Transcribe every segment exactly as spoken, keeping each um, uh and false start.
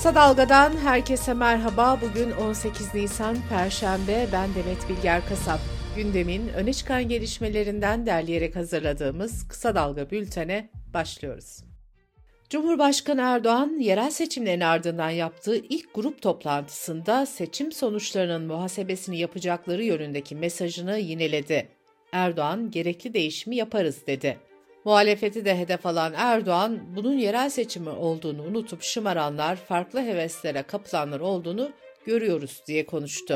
Kısa Dalga'dan herkese merhaba. Bugün on sekiz Nisan Perşembe. Ben Demet Bilger Kasap. Gündemin öne çıkan gelişmelerinden derleyerek hazırladığımız Kısa Dalga bültene başlıyoruz. Cumhurbaşkanı Erdoğan, yerel seçimlerin ardından yaptığı ilk grup toplantısında seçim sonuçlarının muhasebesini yapacakları yönündeki mesajını yineledi. Erdoğan, gerekli değişimi yaparız dedi. Muhalefeti de hedef alan Erdoğan, bunun yerel seçimi olduğunu unutup şımaranlar, farklı heveslere kapılanlar olduğunu görüyoruz diye konuştu.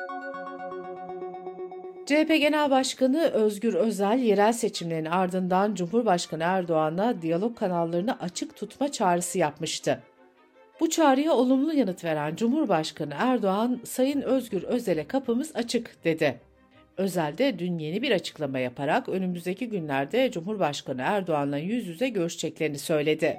C H P Genel Başkanı Özgür Özel, yerel seçimlerin ardından Cumhurbaşkanı Erdoğan'a diyalog kanallarını açık tutma çağrısı yapmıştı. Bu çağrıya olumlu yanıt veren Cumhurbaşkanı Erdoğan, Sayın Özgür Özel'e kapımız açık dedi. Özel de dün yeni bir açıklama yaparak önümüzdeki günlerde Cumhurbaşkanı Erdoğan'la yüz yüze görüşeceklerini söyledi.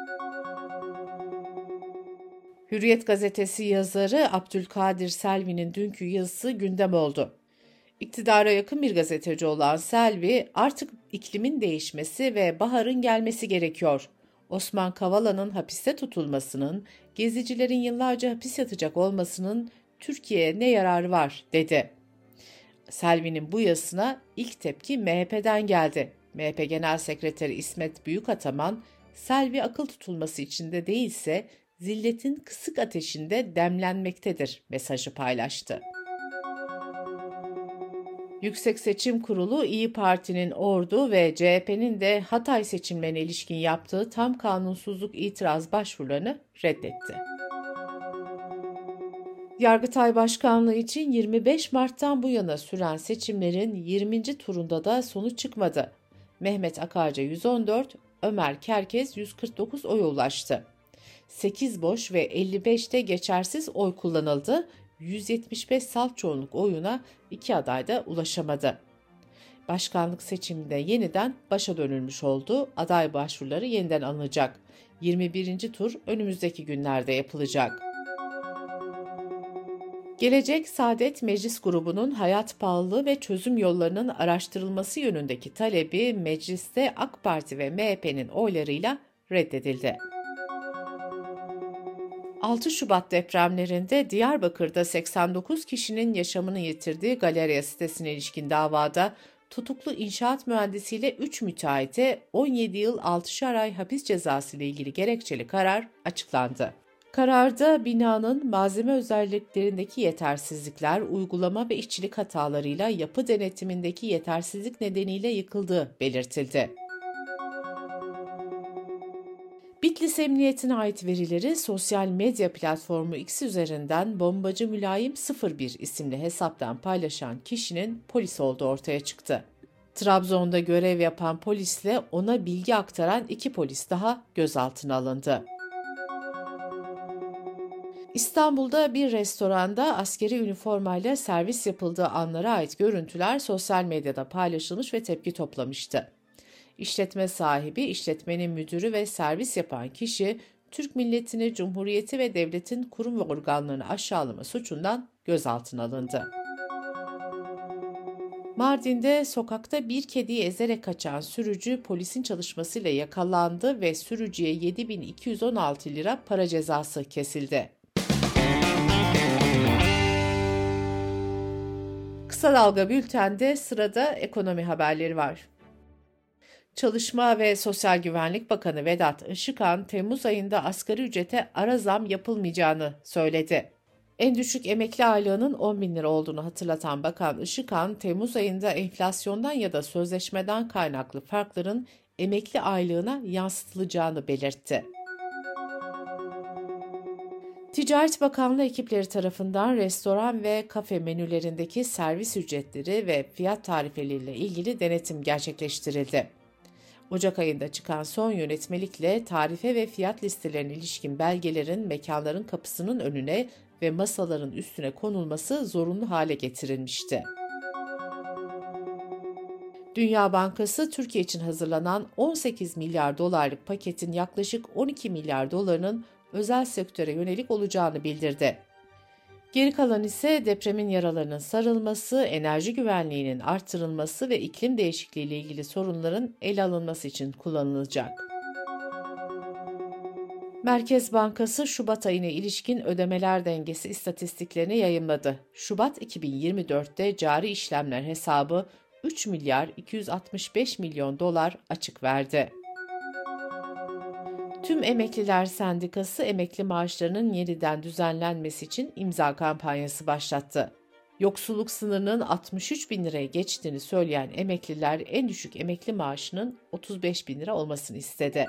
Hürriyet gazetesi yazarı Abdülkadir Selvi'nin dünkü yazısı gündem oldu. İktidara yakın bir gazeteci olan Selvi, artık iklimin değişmesi ve baharın gelmesi gerekiyor. Osman Kavala'nın hapiste tutulmasının, gezicilerin yıllarca hapis yatacak olmasının Türkiye'ye ne yararı var, dedi. Selvi'nin bu yazısına ilk tepki M H P'den geldi. M H P Genel Sekreteri İsmet Büyükataman, Selvi akıl tutulması içinde değilse zilletin kısık ateşinde demlenmektedir mesajı paylaştı. Yüksek Seçim Kurulu, İyi Parti'nin Ordu ve C H P'nin de Hatay seçimlerine ilişkin yaptığı tam kanunsuzluk itiraz başvurularını reddetti. Yargıtay Başkanlığı için yirmi beş Mart'tan bu yana süren seçimlerin yirminci turunda da sonuç çıkmadı. Mehmet Akarca yüz on dört, Ömer Kerkez yüz kırk dokuz oya ulaştı. sekiz boş ve elli beşte geçersiz oy kullanıldı. yüz yetmiş beş salt çoğunluk oyuna iki aday da ulaşamadı. Başkanlık seçiminde yeniden başa dönülmüş oldu. Aday başvuruları yeniden alınacak. yirmi birinci tur önümüzdeki günlerde yapılacak. Gelecek Saadet Meclis Grubu'nun hayat pahalılığı ve çözüm yollarının araştırılması yönündeki talebi mecliste AK Parti ve M H P'nin oylarıyla reddedildi. altı Şubat depremlerinde Diyarbakır'da seksen dokuz kişinin yaşamını yitirdiği Galerya sitesine ilişkin davada tutuklu inşaat mühendisiyle üç müteahhite on yedi yıl altışar ay hapis cezası ile ilgili gerekçeli karar açıklandı. Kararda binanın malzeme özelliklerindeki yetersizlikler, uygulama ve işçilik hatalarıyla yapı denetimindeki yetersizlik nedeniyle yıkıldığı belirtildi. Bitlis Emniyetine ait verileri sosyal medya platformu X üzerinden bombacı mülayim sıfır bir isimli hesaptan paylaşan kişinin polis olduğu ortaya çıktı. Trabzon'da görev yapan polisle ona bilgi aktaran iki polis daha gözaltına alındı. İstanbul'da bir restoranda askeri üniformayla servis yapıldığı anlara ait görüntüler sosyal medyada paylaşılmış ve tepki toplamıştı. İşletme sahibi, işletmenin müdürü ve servis yapan kişi, Türk milletini, Cumhuriyeti ve devletin kurum ve organlarını aşağılama suçundan gözaltına alındı. Mardin'de sokakta bir kediyi ezerek kaçan sürücü polisin çalışmasıyla yakalandı ve sürücüye yedi bin iki yüz on altı lira para cezası kesildi. Kısa Dalga Bülten'de sırada ekonomi haberleri var. Çalışma ve Sosyal Güvenlik Bakanı Vedat Işıkhan, Temmuz ayında asgari ücrete ara zam yapılmayacağını söyledi. En düşük emekli aylığının on bin lira olduğunu hatırlatan Bakan Işıkhan, Temmuz ayında enflasyondan ya da sözleşmeden kaynaklı farkların emekli aylığına yansıtılacağını belirtti. Ticaret Bakanlığı ekipleri tarafından restoran ve kafe menülerindeki servis ücretleri ve fiyat tarifeleriyle ilgili denetim gerçekleştirildi. Ocak ayında çıkan son yönetmelikle tarife ve fiyat listelerine ilişkin belgelerin mekanların kapısının önüne ve masaların üstüne konulması zorunlu hale getirilmişti. Dünya Bankası, Türkiye için hazırlanan on sekiz milyar dolarlık paketin yaklaşık on iki milyar dolarının özel sektöre yönelik olacağını bildirdi. Geri kalan ise depremin yaralarının sarılması, enerji güvenliğinin artırılması ve iklim değişikliği ile ilgili sorunların ele alınması için kullanılacak. Merkez Bankası Şubat ayına ilişkin ödemeler dengesi istatistiklerini yayımladı. Şubat iki bin yirmi dörtte cari işlemler hesabı üç milyar iki yüz altmış beş milyon dolar açık verdi. Tüm Emekliler Sendikası emekli maaşlarının yeniden düzenlenmesi için imza kampanyası başlattı. Yoksulluk sınırının altmış üç bin liraya geçtiğini söyleyen emekliler en düşük emekli maaşının otuz beş bin lira olmasını istedi.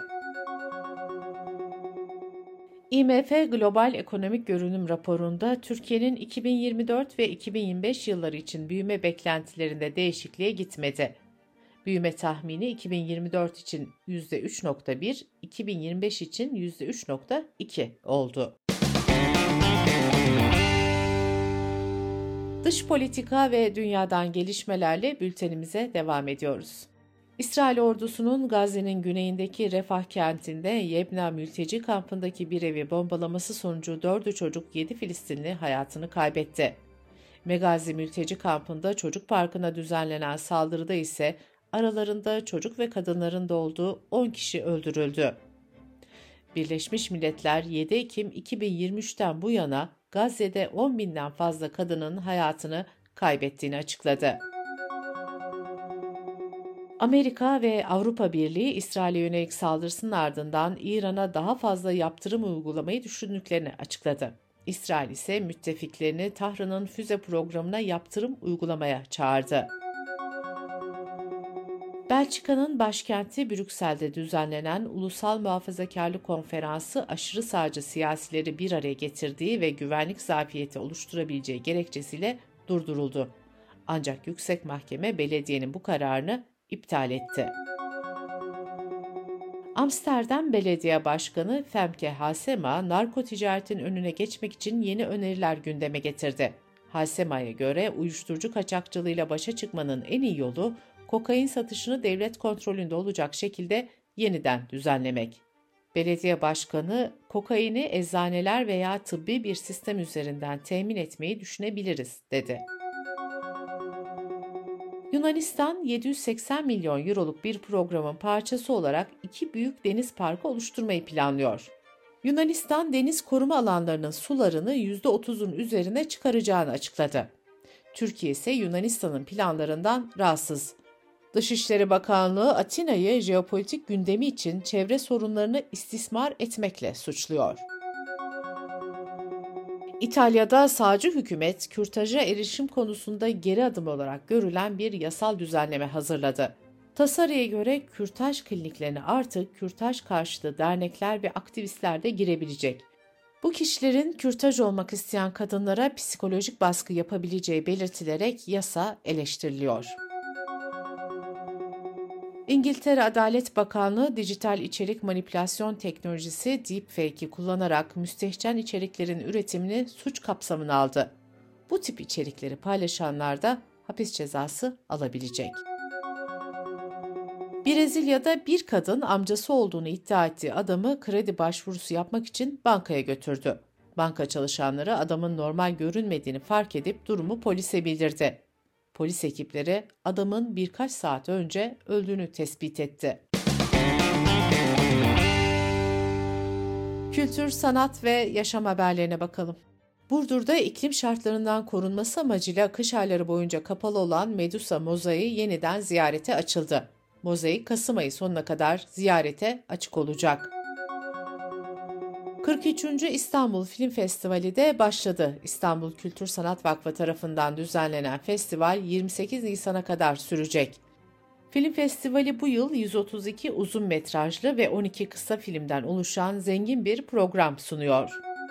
I M F Global Ekonomik Görünüm raporunda Türkiye'nin iki bin yirmi dört ve iki bin yirmi beş yılları için büyüme beklentilerinde değişikliğe gitmedi. Büyüme tahmini iki bin yirmi dört için yüzde üç virgül bir, iki bin yirmi beş için yüzde üç virgül iki oldu. Dış politika ve dünyadan gelişmelerle bültenimize devam ediyoruz. İsrail ordusunun Gazze'nin güneyindeki Refah kentinde Yebna mülteci kampındaki bir evi bombalaması sonucu dördü çocuk yedi Filistinli hayatını kaybetti. Megazi mülteci kampında çocuk parkına düzenlenen saldırıda ise aralarında çocuk ve kadınların da olduğu on kişi öldürüldü. Birleşmiş Milletler yedi Ekim iki bin yirmi üçten bu yana Gazze'de on binden fazla kadının hayatını kaybettiğini açıkladı. Amerika ve Avrupa Birliği İsrail'e yönelik saldırısının ardından İran'a daha fazla yaptırım uygulamayı düşündüklerini açıkladı. İsrail ise müttefiklerini Tahran'ın füze programına yaptırım uygulamaya çağırdı. Belçika'nın başkenti Brüksel'de düzenlenen Ulusal Muhafazakarlık Konferansı aşırı sağcı siyasileri bir araya getirdiği ve güvenlik zafiyeti oluşturabileceği gerekçesiyle durduruldu. Ancak Yüksek Mahkeme belediyenin bu kararını iptal etti. Amsterdam Belediye Başkanı Femke Halsema, narko ticaretin önüne geçmek için yeni öneriler gündeme getirdi. Halsema'ya göre uyuşturucu kaçakçılığıyla başa çıkmanın en iyi yolu, kokain satışını devlet kontrolünde olacak şekilde yeniden düzenlemek. Belediye başkanı, kokaini eczaneler veya tıbbi bir sistem üzerinden temin etmeyi düşünebiliriz, dedi. Yunanistan, yedi yüz seksen milyon euroluk bir programın parçası olarak iki büyük deniz parkı oluşturmayı planlıyor. Yunanistan, deniz koruma alanlarının sularını yüzde otuzun üzerine çıkaracağını açıkladı. Türkiye ise Yunanistan'ın planlarından rahatsız. Dışişleri Bakanlığı Atina'yı jeopolitik gündemi için çevre sorunlarını istismar etmekle suçluyor. İtalya'da sağcı hükümet, kürtaja erişim konusunda geri adım olarak görülen bir yasal düzenleme hazırladı. Tasarıya göre kürtaj kliniklerine artık kürtaj karşıtı dernekler ve aktivistler de girebilecek. Bu kişilerin kürtaj olmak isteyen kadınlara psikolojik baskı yapabileceği belirtilerek yasa eleştiriliyor. İngiltere Adalet Bakanlığı dijital içerik manipülasyon teknolojisi deepfake'i kullanarak müstehcen içeriklerin üretimini suç kapsamına aldı. Bu tip içerikleri paylaşanlar da hapis cezası alabilecek. Brezilya'da bir kadın amcası olduğunu iddia ettiği adamı kredi başvurusu yapmak için bankaya götürdü. Banka çalışanları adamın normal görünmediğini fark edip durumu polise bildirdi. Polis ekipleri adamın birkaç saat önce öldüğünü tespit etti. Kültür, sanat ve yaşam haberlerine bakalım. Burdur'da iklim şartlarından korunması amacıyla kış ayları boyunca kapalı olan Medusa Mozaiği yeniden ziyarete açıldı. Mozaik Kasım ayı sonuna kadar ziyarete açık olacak. kırk üçüncü İstanbul Film Festivali de başladı. İstanbul Kültür Sanat Vakfı tarafından düzenlenen festival yirmi sekiz Nisan'a kadar sürecek. Film festivali bu yıl yüz otuz iki uzun metrajlı ve on iki kısa filmden oluşan zengin bir program sunuyor.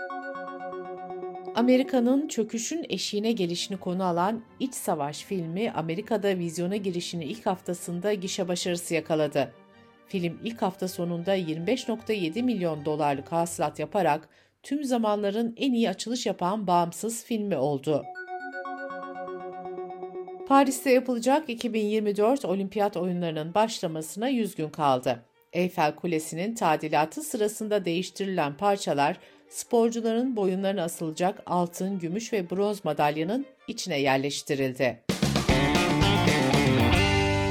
Amerika'nın çöküşün eşiğine gelişini konu alan İç Savaş filmi Amerika'da vizyona girişini ilk haftasında gişe başarısı yakaladı. Film ilk hafta sonunda yirmi beş virgül yedi milyon dolarlık hasılat yaparak tüm zamanların en iyi açılış yapan bağımsız filmi oldu. Paris'te yapılacak iki bin yirmi dört Olimpiyat Oyunları'nın başlamasına yüz gün kaldı. Eyfel Kulesi'nin tadilatı sırasında değiştirilen parçalar, sporcuların boyunlarına asılacak altın, gümüş ve bronz madalyanın içine yerleştirildi.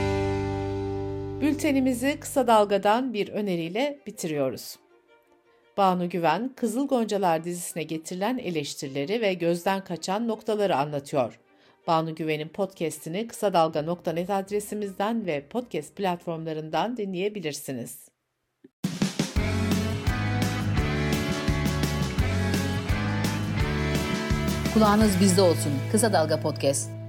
Bültenimizi kısa dalgadan bir öneriyle bitiriyoruz. Banu Güven, Kızıl Goncalar dizisine getirilen eleştirileri ve gözden kaçan noktaları anlatıyor. Banu Güven'in podcast'ini kısa dalga nokta net adresimizden ve podcast platformlarından dinleyebilirsiniz. Kulağınız bizde olsun. Kısa Dalga Podcast.